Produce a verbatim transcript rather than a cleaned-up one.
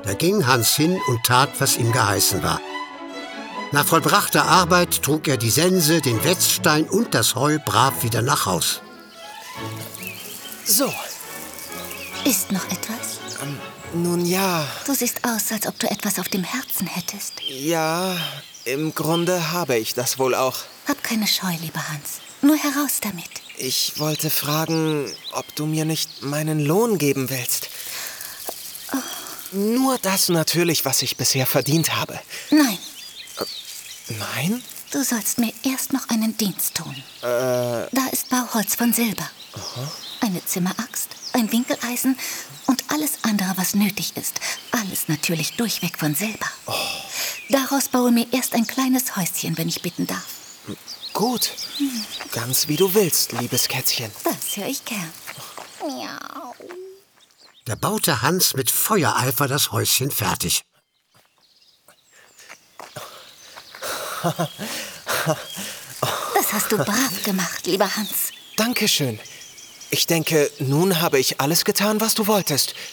Da ging Hans hin und tat, was ihm geheißen war. Nach vollbrachter Arbeit trug er die Sense, den Wetzstein und das Heu brav wieder nach Haus. So. Ist noch etwas? Ähm, nun ja. Du siehst aus, als ob du etwas auf dem Herzen hättest. Ja, im Grunde habe ich das wohl auch. Hab keine Scheu, lieber Hans. Nur heraus damit. Ich wollte fragen, ob du mir nicht meinen Lohn geben willst. Oh. Nur das natürlich, was ich bisher verdient habe. Nein. Äh, nein? Du sollst mir erst noch einen Dienst tun. Äh. Da ist Bauholz von Silber. Aha. Eine Zimmeraxt, ein Winkeleisen und alles andere, was nötig ist. Alles natürlich durchweg von Silber. Oh. Daraus baue mir erst ein kleines Häuschen, wenn ich bitten darf. Gut. Hm. Ganz wie du willst, liebes Kätzchen. Das höre ich gern. Miau. Da baute Hans mit Feuereifer das Häuschen fertig. Das hast du brav gemacht, lieber Hans. Dankeschön. Ich denke, nun habe ich alles getan, was du wolltest.